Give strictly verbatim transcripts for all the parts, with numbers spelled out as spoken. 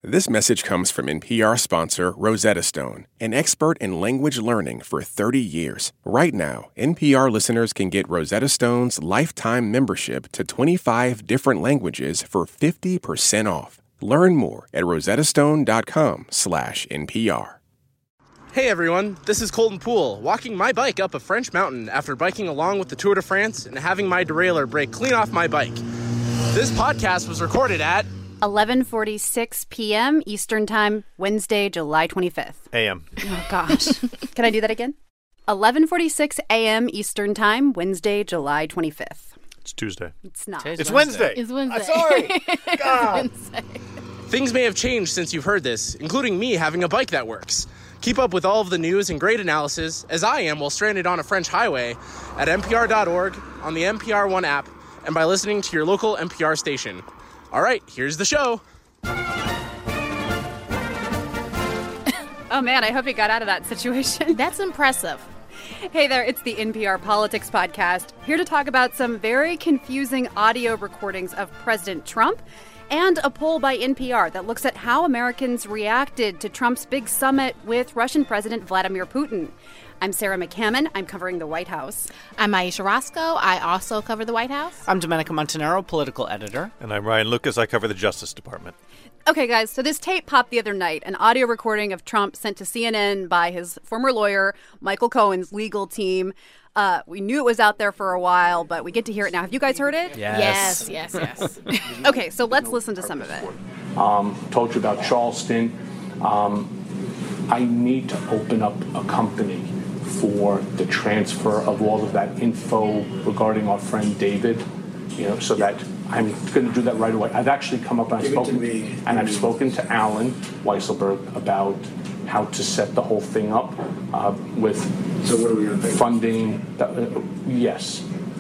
This message comes from N P R sponsor Rosetta Stone, an expert in language learning for thirty years. Right now, N P R listeners can get Rosetta Stone's lifetime membership to twenty-five different languages for fifty percent off. Learn more at rosettastone.com slash NPR. Hey everyone, this is Colton Poole, walking my bike up a French mountain after biking along with the Tour de France and having my derailleur break clean off my bike. This podcast was recorded at eleven forty-six p.m. Eastern Time, Wednesday, July twenty-fifth. A M. Oh, gosh. Can I do that again? eleven forty-six a.m. Eastern Time, Wednesday, July twenty-fifth. It's Tuesday. It's not. It's Wednesday. It's Wednesday. I'm sorry. God. It's Wednesday. Things may have changed since you've heard this, including me having a bike that works. Keep up with all of the news and great analysis, as I am while stranded on a French highway, at N P R dot org, on the N P R One app, and by listening to your local N P R station. All right, here's the show. Oh, man, I hope you got out of that situation. That's impressive. Hey there, it's the N P R Politics Podcast, here to talk about some very confusing audio recordings of President Trump and a poll by N P R that looks at how Americans reacted to Trump's big summit with Russian President Vladimir Putin. I'm Sarah McCammon. I'm covering the White House. I'm Aisha Roscoe. I also cover the White House. I'm Domenico Montanaro, political editor. And I'm Ryan Lucas. I cover the Justice Department. Okay, guys, so this tape popped the other night, an audio recording of Trump sent to C N N by his former lawyer, Michael Cohen's legal team. Uh, we knew it was out there for a while, but we get to hear it now. Have you guys heard it? Yes, yes, yes. yes. Okay, so let's listen to some of it. Um, told you about Charleston. Um, I need to open up a company for the transfer of all of that info regarding our friend David, you know, so that I'm going to do that right away. I've actually come up and I've spoken, and I've spoken to Alan Weisselberg about how to set the whole thing up uh, with so what are we going to pay? funding. That, uh, yes,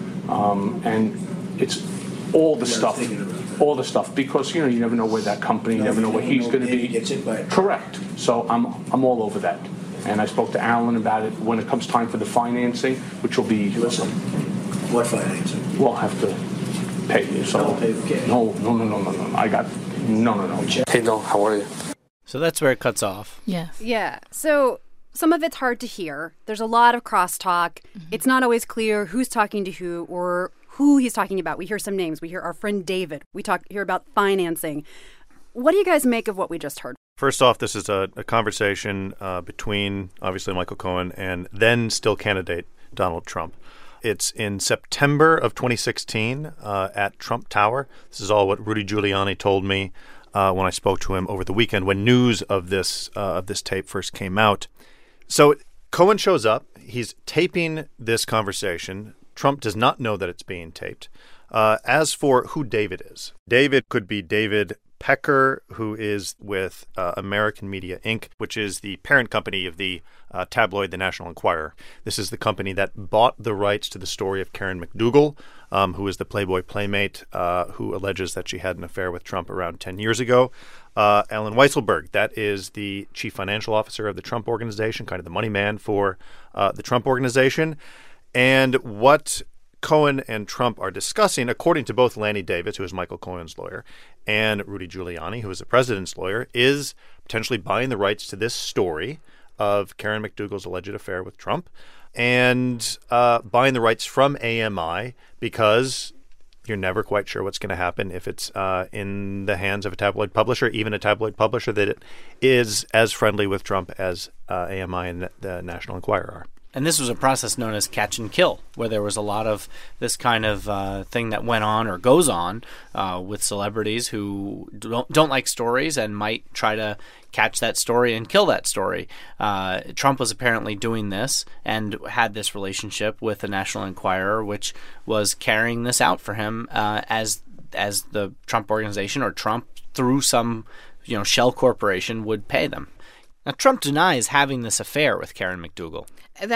um, and it's all the stuff, all the stuff, because you know you never know where that company, you never know where he's going to be. Gets it by Correct. So I'm I'm all over that. And I spoke to Alan about it when it comes time for the financing, which will be. Listen, what financing? We'll have to pay you. So I'll pay the cash. no, no, no, no, no, no. I got no, no, no. Hey, no, how are you? So that's where it cuts off. Yes. Yeah. So some of it's hard to hear. There's a lot of crosstalk. Mm-hmm. It's not always clear who's talking to who or who he's talking about. We hear some names. We hear our friend David. We talk hear about financing. What do you guys make of what we just heard? First off, this is a, a conversation uh, between, obviously, Michael Cohen and then still candidate Donald Trump. It's in September of twenty sixteen uh, at Trump Tower. This is all what Rudy Giuliani told me uh, when I spoke to him over the weekend when news of this uh, of this tape first came out. So Cohen shows up. He's taping this conversation. Trump does not know that it's being taped. Uh, as for who David is, David could be David Pecker, who is with uh, American Media Incorporated, which is the parent company of the uh, tabloid The National Enquirer. This is the company that bought the rights to the story of Karen McDougal, um, who is the Playboy playmate uh, who alleges that she had an affair with Trump around ten years ago. Uh, Alan Weisselberg, that is the chief financial officer of the Trump Organization, kind of the money man for uh, the Trump Organization. And what Cohen and Trump are discussing, according to both Lanny Davis, who is Michael Cohen's lawyer, and Rudy Giuliani, who is the president's lawyer, is potentially buying the rights to this story of Karen McDougal's alleged affair with Trump and uh, buying the rights from A M I because you're never quite sure what's going to happen if it's uh, in the hands of a tabloid publisher, even a tabloid publisher that is as friendly with Trump as uh, A M I and the National Enquirer are. And this was a process known as catch and kill, where there was a lot of this kind of uh, thing that went on or goes on uh, with celebrities who don't, don't like stories and might try to catch that story and kill that story. Uh, Trump was apparently doing this and had this relationship with the National Enquirer, which was carrying this out for him uh, as as the Trump Organization or Trump through some you know shell corporation would pay them. Now, Trump denies having this affair with Karen McDougal. That's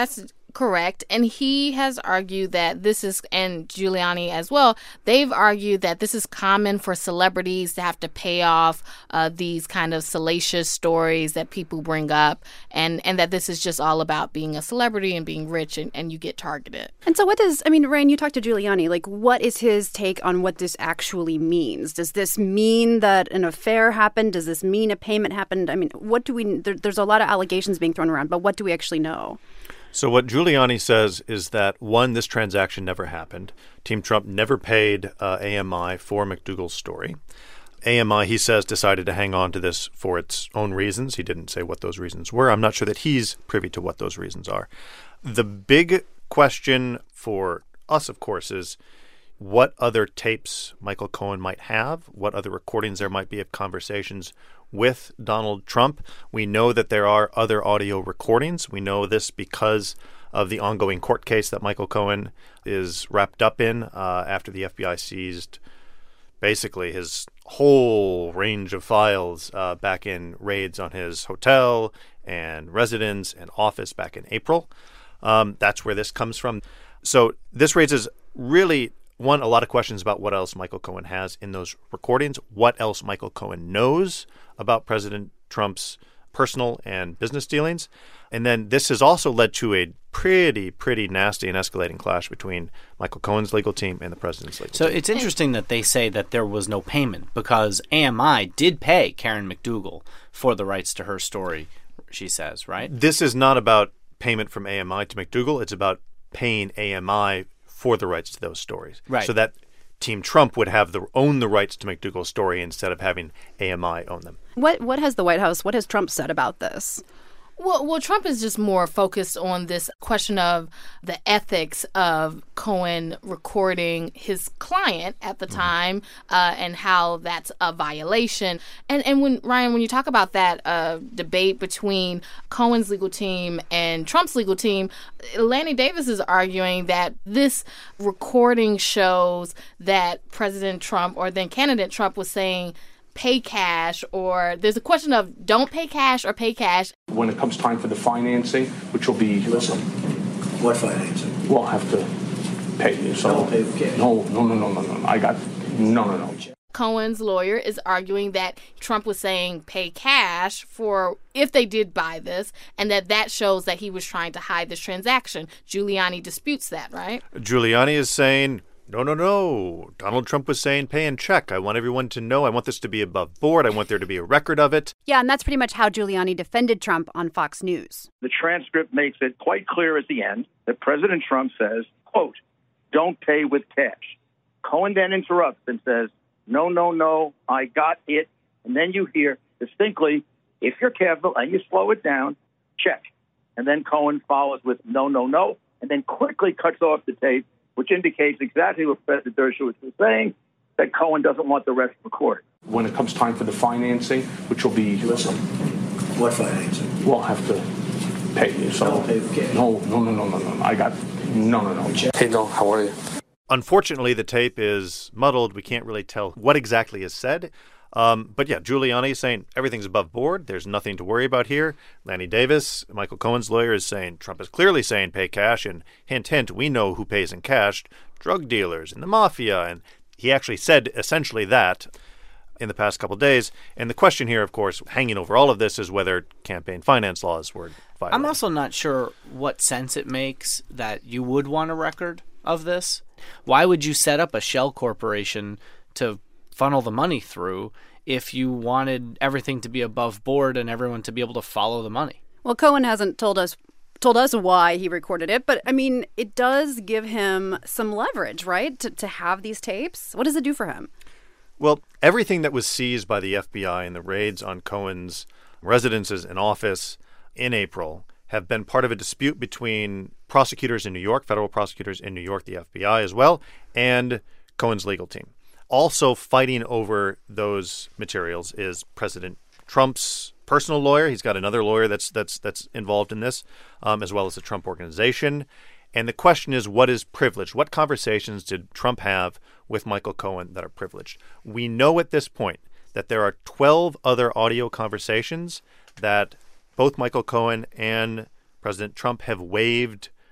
Correct. And he has argued that this is, and Giuliani as well, they've argued that this is common for celebrities to have to pay off uh, these kind of salacious stories that people bring up, and, and that this is just all about being a celebrity and being rich, and, and you get targeted. And so what does, I mean, Ryan, you talked to Giuliani, like what is his take on what this actually means? Does this mean that an affair happened? Does this mean a payment happened? I mean, what do we, there, there's a lot of allegations being thrown around, but what do we actually know? So what Giuliani says is that, one, this transaction never happened. Team Trump never paid uh, A M I for McDougal's story. A M I, he says, decided to hang on to this for its own reasons. He didn't say what those reasons were. I'm not sure that he's privy to what those reasons are. The big question for us, of course, is what other tapes Michael Cohen might have, what other recordings there might be of conversations with Donald Trump. We know that there are other audio recordings. We know this because of the ongoing court case that Michael Cohen is wrapped up in uh, after the F B I seized basically his whole range of files uh, back in raids on his hotel and residence and office back in April. Um, that's where this comes from. So this raises really, one, a lot of questions about what else Michael Cohen has in those recordings, what else Michael Cohen knows about President Trump's personal and business dealings. And then this has also led to a pretty, pretty nasty and escalating clash between Michael Cohen's legal team and the president's legal so team. So it's interesting that they say that there was no payment because A M I did pay Karen McDougal for the rights to her story, she says, right? This is not about payment from A M I to McDougal. It's about paying A M I for the rights to those stories. Right. So that Team Trump would have the own the rights to McDougal's story instead of having A M I own them. What what has the White House, what has Trump said about this? Well, well, Trump is just more focused on this question of the ethics of Cohen recording his client at the mm-hmm. time uh, and how that's a violation. And and when Ryan, when you talk about that uh, debate between Cohen's legal team and Trump's legal team, Lanny Davis is arguing that this recording shows that President Trump or then candidate Trump was saying pay cash, or there's a question of don't pay cash or pay cash. When it comes time for the financing, which will be... Listen, what financing? We'll have to pay you. So, Don't pay with cash. No, no, no, no, no, no. I got... No, no, no. Cohen's lawyer is arguing that Trump was saying pay cash for if they did buy this, and that that shows that he was trying to hide this transaction. Giuliani disputes that, right? Giuliani is saying... No, no, no. Donald Trump was saying pay and check. I want everyone to know. I want this to be above board. I want there to be a record of it. Yeah, and that's pretty much how Giuliani defended Trump on Fox News. The transcript makes it quite clear at the end that President Trump says, quote, don't pay with cash. Cohen then interrupts and says, no, no, no, I got it. And then you hear distinctly, if you're careful and you slow it down, check. And then Cohen follows with no, no, no, and then quickly cuts off the tape, which indicates exactly what President Dershowitz was saying, that Cohen doesn't want the rest recorded. When it comes time for the financing, which will be... Listen, what financing? We'll have to pay you. So, Don't pay with cash. No, no, no, no, no, no. I got... No, no, no. Hey, Don, how are you? Unfortunately, the tape is muddled. We can't really tell what exactly is said. Um, but yeah, Giuliani is saying everything's above board. There's nothing to worry about here. Lanny Davis, Michael Cohen's lawyer, is saying Trump is clearly saying pay cash. And hint, hint, we know who pays in cash. Drug dealers and the mafia. And he actually said essentially that in the past couple of days. And the question here, of course, hanging over all of this is whether campaign finance laws were violated. I'm also not sure what sense it makes that you would want a record of this. Why would you set up a shell corporation to funnel the money through if you wanted everything to be above board and everyone to be able to follow the money? Well, Cohen hasn't told us told us why he recorded it, but I mean, it does give him some leverage, right? To to have these tapes. What does it do for him? Well, everything that was seized by the F B I in the raids on Cohen's residences and office in April have been part of a dispute between prosecutors in New York, federal prosecutors in New York, the F B I as well, and Cohen's legal team. Also fighting over those materials is President Trump's personal lawyer. He's got another lawyer that's that's that's involved in this, um, as well as the Trump Organization. And the question is, what is privileged? What conversations did Trump have with Michael Cohen that are privileged? We know at this point that there are twelve other audio conversations that both Michael Cohen and President Trump have waived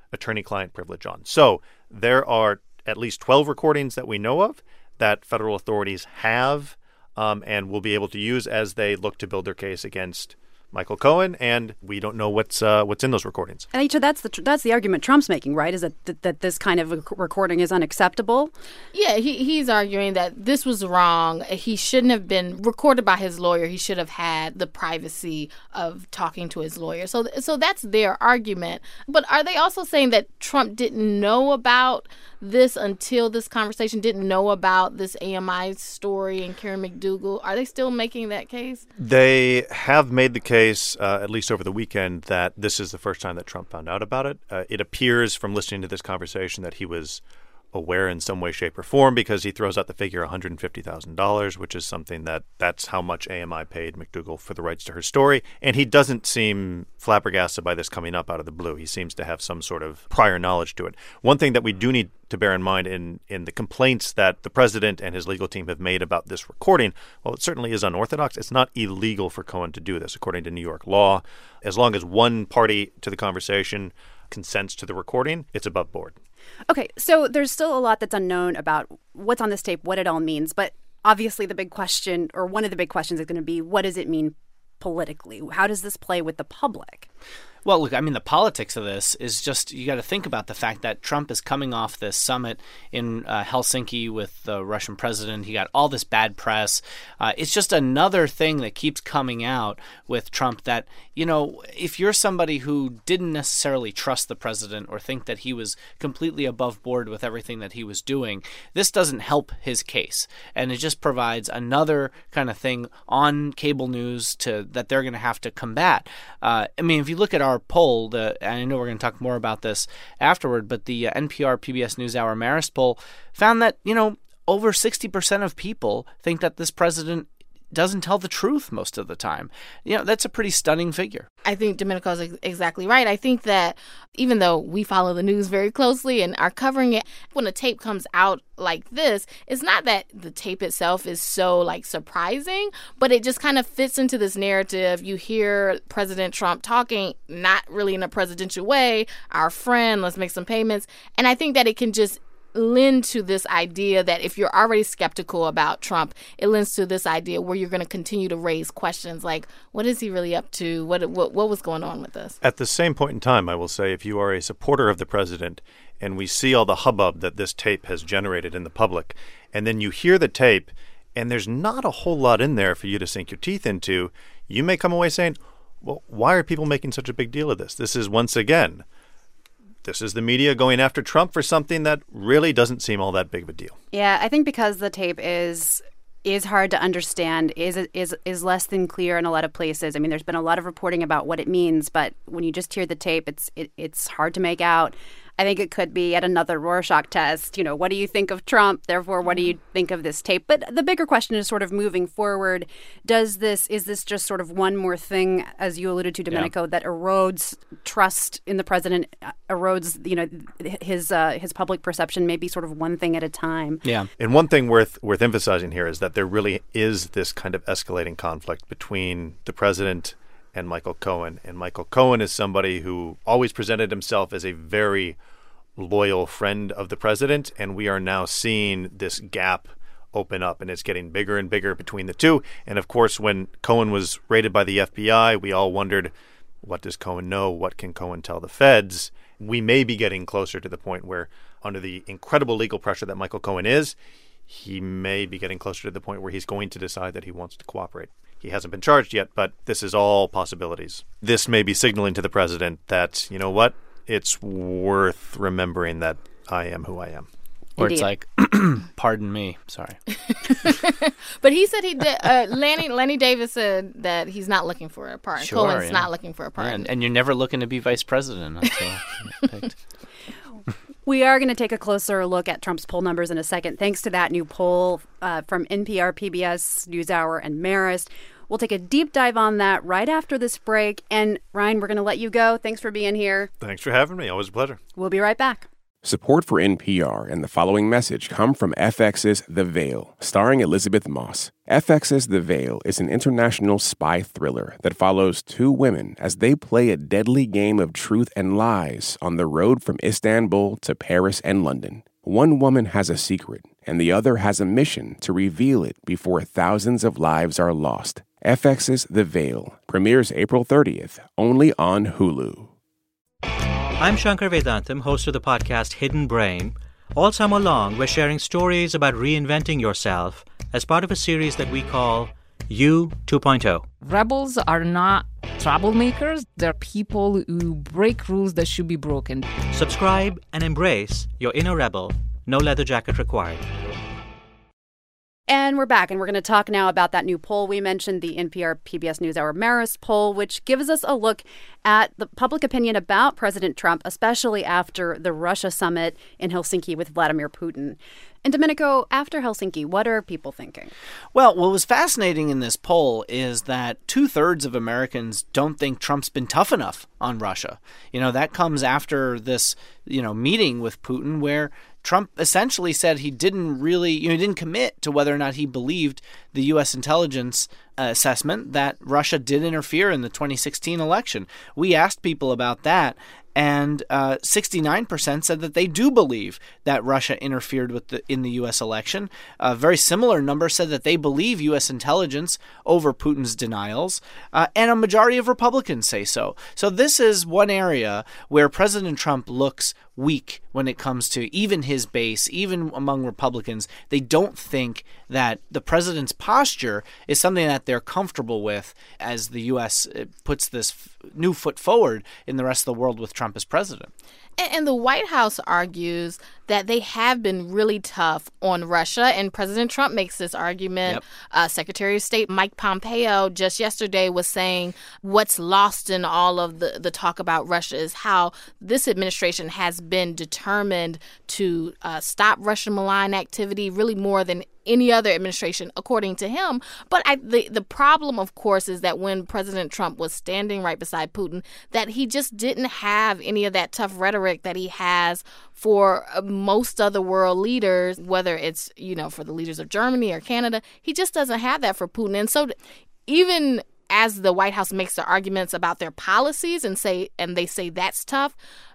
attorney-client privilege on. So there are at least twelve recordings that we know of that federal authorities have um, and will be able to use as they look to build their case against Michael Cohen, and we don't know what's uh, what's in those recordings. And Aisha, that's the tr- that's the argument Trump's making, right? Is that th- that this kind of rec- recording is unacceptable? Yeah, he, he's arguing that this was wrong. He shouldn't have been recorded by his lawyer. He should have had the privacy of talking to his lawyer. So, so that's their argument. But are they also saying that Trump didn't know about this until this conversation, didn't know about this A M I story and Karen McDougal? Are they still making that case? They have made the case, uh, at least over the weekend, that this is the first time that Trump found out about it. Uh, it appears from listening to this conversation that he was aware in some way, shape, or form, because he throws out the figure one hundred fifty thousand dollars, which is something that that's how much A M I paid McDougal for the rights to her story. And he doesn't seem flabbergasted by this coming up out of the blue. He seems to have some sort of prior knowledge to it. One thing that we do need to bear in mind in, in the complaints that the president and his legal team have made about this recording, well, it certainly is unorthodox. It's not illegal for Cohen to do this, according to New York law. As long as one party to the conversation consents to the recording, it's above board. Okay, so there's still a lot that's unknown about what's on this tape, what it all means. But obviously the big question, or one of the big questions, is going to be, what does it mean politically? How does this play with the public? Well, look, I mean, the politics of this is just, you got to think about the fact that Trump is coming off this summit in uh, Helsinki with the Russian president. He got all this bad press. Uh, it's just another thing that keeps coming out with Trump that, you know, if you're somebody who didn't necessarily trust the president or think that he was completely above board with everything that he was doing, this doesn't help his case. And it just provides another kind of thing on cable news to that they're going to have to combat. Uh, I mean, if you look at our poll, the, and I know we're going to talk more about this afterward, but the uh, N P R P B S NewsHour Marist poll found that, you know, over sixty percent of people think that this president doesn't tell the truth most of the time. You know, that's a pretty stunning figure. I think Domenico is ex- exactly right. I think that even though we follow the news very closely and are covering it, when a tape comes out like this, it's not that the tape itself is so like surprising, but it just kind of fits into this narrative. You hear President Trump talking, not really in a presidential way, our friend, let's make some payments. And I think that it can just lend to this idea that if you're already skeptical about Trump, it lends to this idea where you're going to continue to raise questions like, what is he really up to? What, what what was going on with this? At the same point in time, I will say, if you are a supporter of the president and we see all the hubbub that this tape has generated in the public, and then you hear the tape and there's not a whole lot in there for you to sink your teeth into, you may come away saying, well, why are people making such a big deal of this? This is, once again, this is the media going after Trump for something that really doesn't seem all that big of a deal. Yeah, I think because the tape is is hard to understand, is is is less than clear in a lot of places. I mean, there's been a lot of reporting about what it means, but when you just hear the tape, it's it, it's hard to make out. I think it could be yet another Rorschach test. You know, what do you think of Trump? Therefore, what do you think of this tape? But the bigger question is sort of moving forward. Does this, is this just sort of one more thing, as you alluded to, Domenico, yeah. that erodes trust in the president, erodes, you know, his uh, his public perception, maybe sort of one thing at a time? Yeah. And one thing worth worth emphasizing here is that there really is this kind of escalating conflict between the president and Michael Cohen. And Michael Cohen is somebody who always presented himself as a very loyal friend of the president, and we are now seeing this gap open up, and it's getting bigger and bigger between the two. And of course, when Cohen was raided by the F B I, we all wondered, what does Cohen know? What can Cohen tell the feds? We may be getting closer to the point where, under the incredible legal pressure that Michael Cohen is, he may be getting closer to the point where he's going to decide that he wants to cooperate. He hasn't been charged yet, but this is all possibilities. This may be signaling to the president that, you know what, it's worth remembering that I am who I am. Or it's like, pardon me, sorry. But he said he did. Uh, Lanny Lanny Davis said that he's not looking for a pardon. Sure, Cohen's yeah. not looking for a pardon. Yeah, and, and you're never looking to be vice president until you're picked. We are going to take a closer look at Trump's poll numbers in a second, thanks to that new poll uh, from N P R, P B S, NewsHour, and Marist. We'll take a deep dive on that right after this break. And Ryan, we're going to let you go. Thanks for being here. Thanks for having me. Always a pleasure. We'll be right back. Support for N P R and the following message come from F X's The Veil, starring Elizabeth Moss. F X's The Veil is an international spy thriller that follows two women as they play a deadly game of truth and lies on the road from Istanbul to Paris and London. One woman has a secret, and the other has a mission to reveal it before thousands of lives are lost. F X's The Veil premieres April thirtieth, only on Hulu. I'm Shankar Vedantam, host of the podcast Hidden Brain. All summer long, we're sharing stories about reinventing yourself as part of a series that we call You two point oh. Rebels are not troublemakers. They're people who break rules that should be broken. Subscribe and embrace your inner rebel. No leather jacket required. And we're back, and we're going to talk now about that new poll we mentioned, the N P R P B S NewsHour Marist poll, which gives us a look at the public opinion about President Trump, especially after the Russia summit in Helsinki with Vladimir Putin. And Domenico, after Helsinki, what are people thinking? Well, what was fascinating in this poll is that two-thirds of Americans don't think Trump's been tough enough on Russia. You know, that comes after this, you know, meeting with Putin where Trump essentially said he didn't really, you know, he didn't commit to whether or not he believed the U S intelligence uh, assessment that Russia did interfere in the twenty sixteen election. We asked people about that, and uh, sixty-nine percent said that they do believe that Russia interfered with the, in the U S election. A very similar number said that they believe U S intelligence over Putin's denials, uh, and a majority of Republicans say so. So this is one area where President Trump looks weak when it comes to even his base, even among Republicans. They don't think that the president's posture is something that they're comfortable with as the U S puts this f- new foot forward in the rest of the world with Trump as president. And the White House argues that they have been really tough on Russia, and President Trump makes this argument. Yep. Uh, Secretary of State Mike Pompeo just yesterday was saying what's lost in all of the, the talk about Russia is how this administration has been determined to uh, stop Russian malign activity really more than any other administration, according to him. But I, the the problem, of course, is that when President Trump was standing right beside Putin, that he just didn't have any of that tough rhetoric that he has for most other world leaders, whether it's, you know, for the leaders of Germany or Canada. He just doesn't have that for Putin. And so even as the White House makes their arguments about their policies and say and they say that's tough,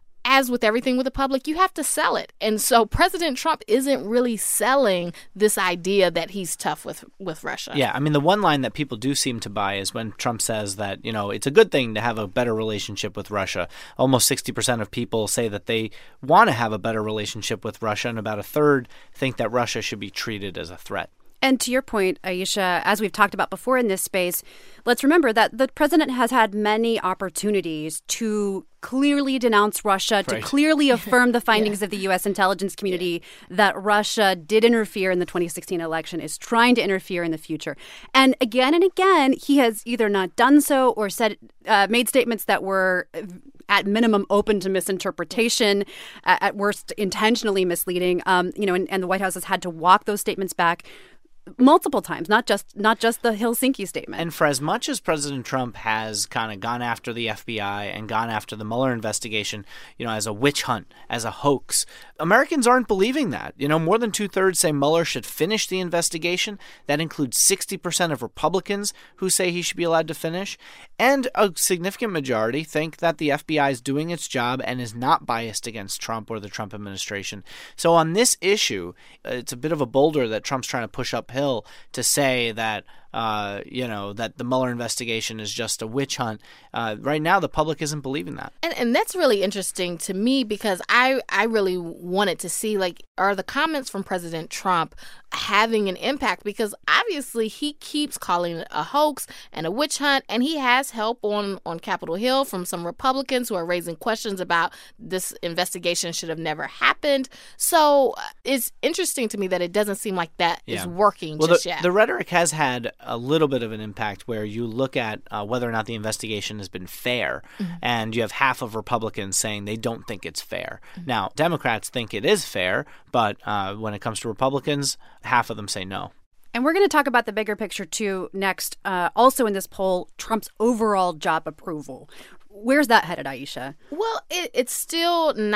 as with everything with the public, you have to sell it. And so President Trump isn't really selling this idea that he's tough with, with Russia. Yeah, I mean, the one line that people do seem to buy is when Trump says that, you know, it's a good thing to have a better relationship with Russia. Almost sixty percent of people say that they want to have a better relationship with Russia, and about a third think that Russia should be treated as a threat. And to your point, Aisha, as we've talked about before in this space, let's remember that the president has had many opportunities to clearly denounce Russia, right. to clearly affirm the findings yeah. of the U S intelligence community yeah. that Russia did interfere in the twenty sixteen election, is trying to interfere in the future. And again and again, he has either not done so or said uh, made statements that were at minimum open to misinterpretation, uh, at worst intentionally misleading. Um, you know, and, and the White House has had to walk those statements back multiple times, not just not just the Helsinki statement. And for as much as President Trump has kind of gone after the F B I and gone after the Mueller investigation, you know, as a witch hunt, as a hoax, Americans aren't believing that. You know, more than two-thirds say Mueller should finish the investigation. That includes sixty percent of Republicans who say he should be allowed to finish. And a significant majority think that the F B I is doing its job and is not biased against Trump or the Trump administration. So on this issue, it's a bit of a boulder that Trump's trying to push uphill to say that, uh, you know, that the Mueller investigation is just a witch hunt. Uh, right now, the public isn't believing that. And and that's really interesting to me because I, I really wanted to see, like, are the comments from President Trump having an impact? Because obviously he keeps calling it a hoax and a witch hunt, and he has help on, on Capitol Hill from some Republicans who are raising questions about this investigation should have never happened. So it's interesting to me that it doesn't seem like that yeah. is working well, just the, yet. The rhetoric has had a little bit of an impact where you look at uh, whether or not the investigation has been fair, mm-hmm. and you have half of Republicans saying they don't think it's fair. Mm-hmm. Now, Democrats think it is fair, but uh, when it comes to Republicans, half of them say no. And we're going to talk about the bigger picture, too, next. Uh, also in this poll, Trump's overall job approval. Where's that headed, Aisha? Well, it, it's still not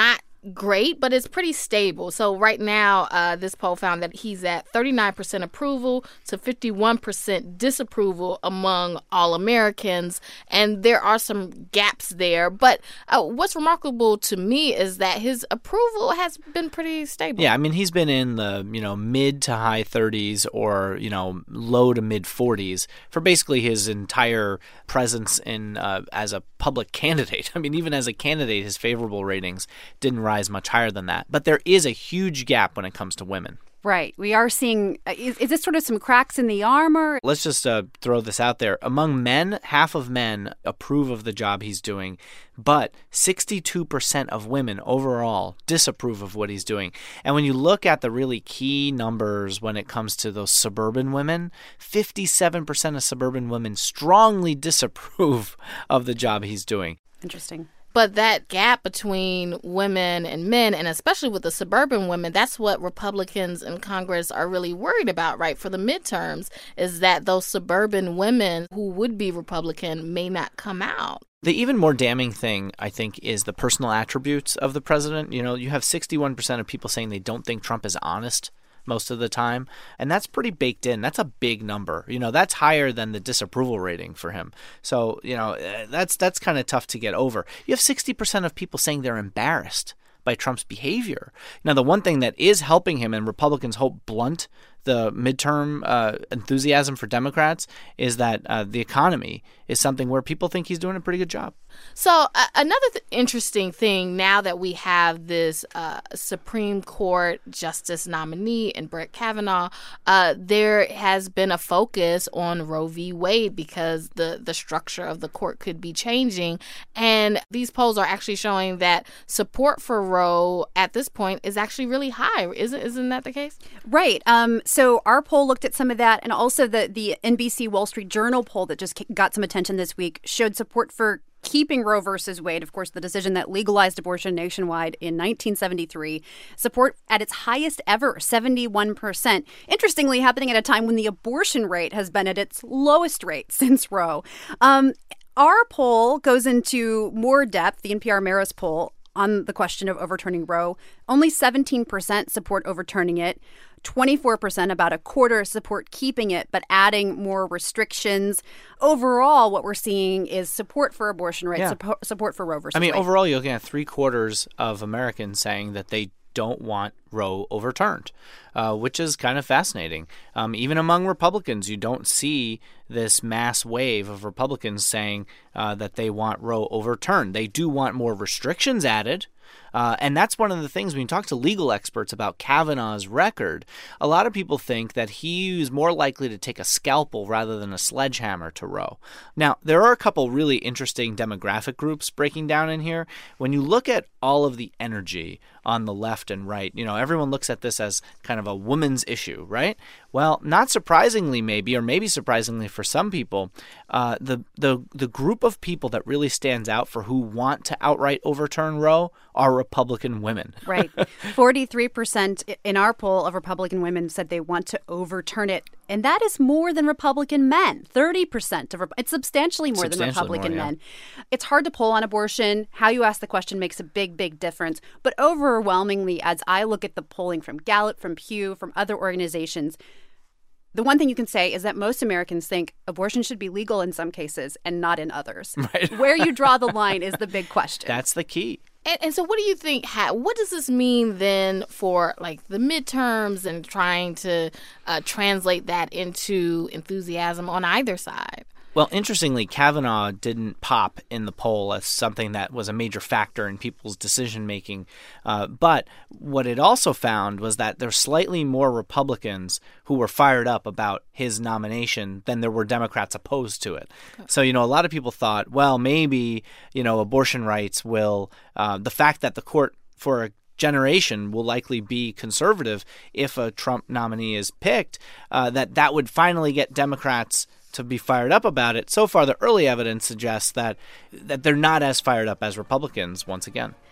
great, but it's pretty stable. So right now, uh, this poll found that he's at thirty-nine percent approval to fifty-one percent disapproval among all Americans. And there are some gaps there. But uh, what's remarkable to me is that his approval has been pretty stable. Yeah, I mean, he's been in the, you know, mid to high thirties or, you know, low to mid forties for basically his entire presence in uh, as a public candidate. I mean, even as a candidate, his favorable ratings didn't rise much higher than that. But there is a huge gap when it comes to women. Right. We are seeing, uh, is, is this sort of some cracks in the armor? Let's just uh, throw this out there. Among men, half of men approve of the job he's doing, but sixty-two percent of women overall disapprove of what he's doing. And when you look at the really key numbers when it comes to those suburban women, fifty-seven percent of suburban women strongly disapprove of the job he's doing. Interesting. But that gap between women and men, and especially with the suburban women, that's what Republicans in Congress are really worried about, right, for the midterms, is that those suburban women who would be Republican may not come out. The even more damning thing, I think, is the personal attributes of the president. You know, you have sixty-one percent of people saying they don't think Trump is honest most of the time. And that's pretty baked in. That's a big number. You know, that's higher than the disapproval rating for him. So, you know, that's that's kind of tough to get over. You have sixty percent of people saying they're embarrassed by Trump's behavior. Now, the one thing that is helping him, and Republicans hope blunt the midterm uh, enthusiasm for Democrats, is that uh, the economy is something where people think he's doing a pretty good job. So uh, another th- interesting thing, now that we have this uh, Supreme Court Justice nominee in Brett Kavanaugh, uh, there has been a focus on Roe v. Wade because the, the structure of the court could be changing. And these polls are actually showing that support for Roe at this point is actually really high. Isn't, isn't that the case? Right. Um, so our poll looked at some of that, and also the, the N B C Wall Street Journal poll that just got some attention this week showed support for keeping Roe versus Wade, of course, the decision that legalized abortion nationwide in nineteen seventy-three, support at its highest ever, seventy-one percent. Interestingly, happening at a time when the abortion rate has been at its lowest rate since Roe. Um, our poll goes into more depth, the N P R Marist poll, on the question of overturning Roe. Only seventeen percent support overturning it. twenty-four percent, about a quarter, support keeping it, but adding more restrictions. Overall, what we're seeing is support for abortion rights, Yeah. suppo- support for Roe versus I mean, Wade. overall, you're looking at three quarters of Americans saying that they don't want Roe overturned, uh, which is kind of fascinating. Um, even among Republicans, you don't see this mass wave of Republicans saying uh, that they want Roe overturned. They do want more restrictions added. Uh, and that's one of the things when you talk to legal experts about Kavanaugh's record, a lot of people think that he is more likely to take a scalpel rather than a sledgehammer to Roe. Now, there are a couple really interesting demographic groups breaking down in here. When you look at all of the energy on the left and right, you know, everyone looks at this as kind of a woman's issue, right? Well, not surprisingly, maybe, or maybe surprisingly for some people, uh, the the the group of people that really stands out for who want to outright overturn Roe are Republican women. Right. forty-three percent in our poll of Republican women said they want to overturn it. And that is more than Republican men. thirty percent of it's substantially more Substantially than Republican more, yeah. men. It's hard to poll on abortion. How you ask the question makes a big, big difference. But overwhelmingly, as I look at the polling from Gallup, from Pew, from other organizations, the one thing you can say is that most Americans think abortion should be legal in some cases and not in others. Right. Where you draw the line is the big question. That's the key. And, and so what do you think, ha- what does this mean then for like the midterms and trying to uh, translate that into enthusiasm on either side? Well, interestingly, Kavanaugh didn't pop in the poll as something that was a major factor in people's decision-making. Uh, but what it also found was that there's slightly more Republicans who were fired up about his nomination than there were Democrats opposed to it. Okay. So, you know, a lot of people thought, well, maybe, you know, abortion rights will, uh, the fact that the court for a generation will likely be conservative if a Trump nominee is picked, uh, that that would finally get Democrats to be fired up about it. So far, the early evidence suggests that that they're not as fired up as Republicans once again.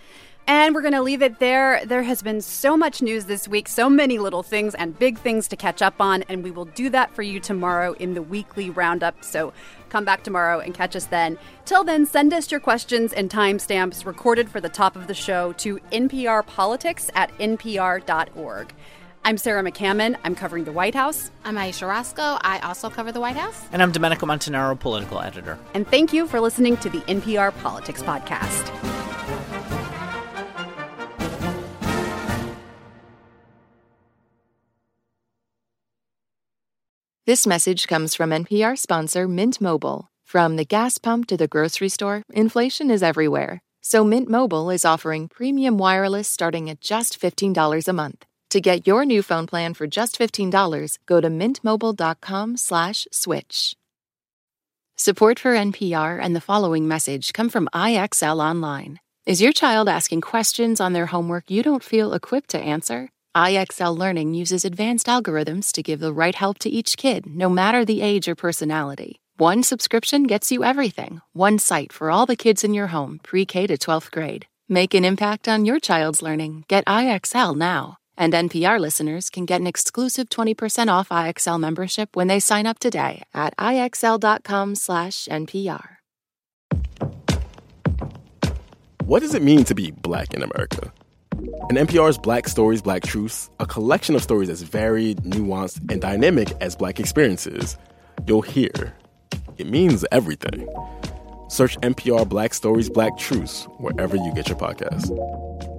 And we're going to leave it there. There has been so much news this week, so many little things and big things to catch up on, and we will do that for you tomorrow in the weekly roundup. So come back tomorrow and catch us then. Till then, send us your questions and timestamps recorded for the top of the show to nprpolitics at npr dot org. I'm Sarah McCammon. I'm covering the White House. I'm Aisha Roscoe. I also cover the White House. And I'm Domenico Montanaro, political editor. And thank you for listening to the N P R Politics Podcast. This message comes from N P R sponsor Mint Mobile. From the gas pump to the grocery store, inflation is everywhere. So Mint Mobile is offering premium wireless starting at just fifteen dollars a month. To get your new phone plan for just fifteen dollars, go to mintmobile.com slash switch. Support for N P R and the following message come from I X L Online. Is your child asking questions on their homework you don't feel equipped to answer? I X L Learning uses advanced algorithms to give the right help to each kid, no matter the age or personality. One subscription gets you everything. One site for all the kids in your home, pre-K to twelfth grade. Make an impact on your child's learning. Get I X L now. And N P R listeners can get an exclusive twenty percent off I X L membership when they sign up today at ixl.com slash NPR. What does it mean to be Black in America? In N P R's Black Stories, Black Truths, a collection of stories as varied, nuanced, and dynamic as Black experiences, you'll hear it means everything. Search N P R Black Stories, Black Truths wherever you get your podcasts.